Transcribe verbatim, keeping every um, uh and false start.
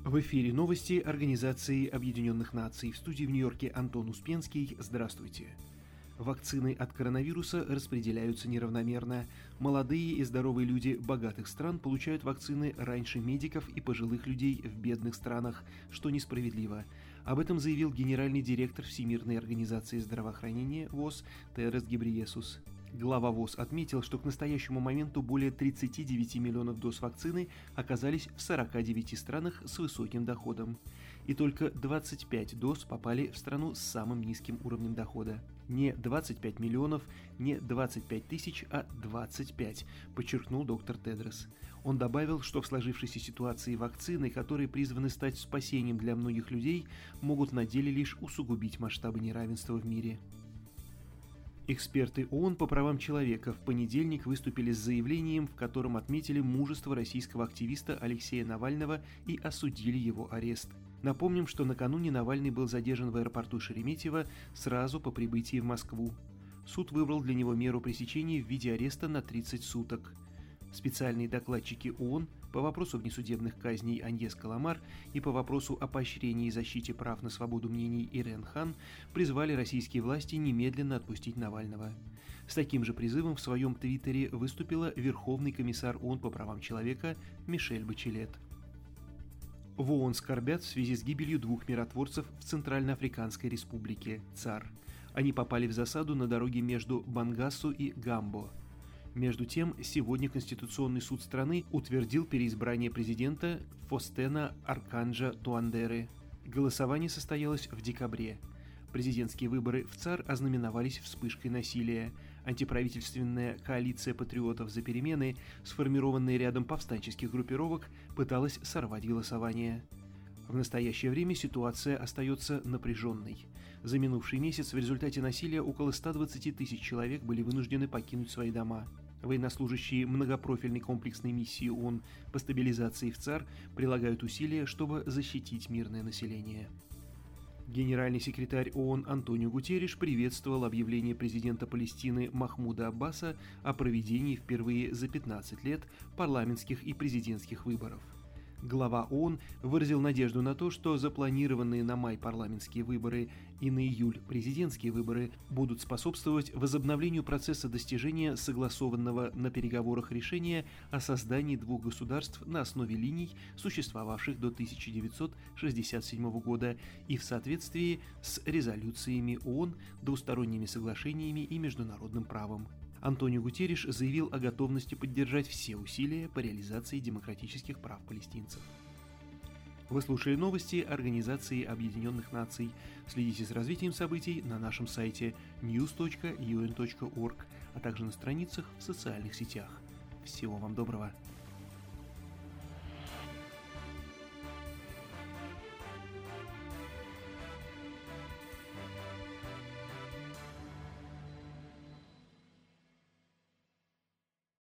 В эфире новости Организации Объединенных Наций. В студии в Нью-Йорке Антон Успенский. Здравствуйте. Вакцины от коронавируса распределяются неравномерно. Молодые и здоровые люди богатых стран получают вакцины раньше медиков и пожилых людей в бедных странах, что несправедливо. Об этом заявил генеральный директор Всемирной организации здравоохранения ВОЗ Тедрос Гебрейесус. Глава ВОЗ отметил, что к настоящему моменту более тридцати девяти миллионов доз вакцины оказались в сорока девяти странах с высоким доходом. И только двадцать пять доз попали в страну с самым низким уровнем дохода. Не двадцать пять миллионов, не двадцать пять тысяч, а двадцать пять, подчеркнул доктор Тедрос. Он добавил, что в сложившейся ситуации вакцины, которые призваны стать спасением для многих людей, могут на деле лишь усугубить масштабы неравенства в мире. Эксперты ООН по правам человека в понедельник выступили с заявлением, в котором отметили мужество российского активиста Алексея Навального и осудили его арест. Напомним, что накануне Навальный был задержан в аэропорту Шереметьево сразу по прибытии в Москву. Суд выбрал для него меру пресечения в виде ареста на тридцать суток. Специальные докладчики ООН по вопросу внесудебных казней Аньес Каламар и по вопросу о поощрении и защите прав на свободу мнений Ирен Хан призвали российские власти немедленно отпустить Навального. С таким же призывом в своем твиттере выступила Верховный комиссар ООН по правам человека Мишель Бачелет. В ООН скорбят в связи с гибелью двух миротворцев в Центральноафриканской республике ЦАР. Они попали в засаду на дороге между Бангасу и Гамбо. Между тем, сегодня Конституционный суд страны утвердил переизбрание президента Фостена Арканджа Туандеры. Голосование состоялось в декабре. Президентские выборы в ЦАР ознаменовались вспышкой насилия. Антиправительственная коалиция патриотов за перемены, сформированная рядом повстанческих группировок, пыталась сорвать голосование. В настоящее время ситуация остается напряженной. За минувший месяц в результате насилия около ста двадцати тысяч человек были вынуждены покинуть свои дома. Военнослужащие многопрофильной комплексной миссии ООН по стабилизации в ЦАР прилагают усилия, чтобы защитить мирное население. Генеральный секретарь ООН Антонио Гутерриш приветствовал объявление президента Палестины Махмуда Аббаса о проведении впервые за пятнадцать лет парламентских и президентских выборов. Глава ООН выразил надежду на то, что запланированные на май парламентские выборы и на июль президентские выборы будут способствовать возобновлению процесса достижения согласованного на переговорах решения о создании двух государств на основе линий, существовавших до тысяча девятьсот шестьдесят седьмого года и в соответствии с резолюциями ООН, двусторонними соглашениями и международным правом. Антонио Гутерриш заявил о готовности поддержать все усилия по реализации демократических прав палестинцев. Вы слушали новости Организации Объединенных Наций. Следите за развитием событий на нашем сайте ньюс точка ю эн точка орг, а также на страницах в социальных сетях. Всего вам доброго!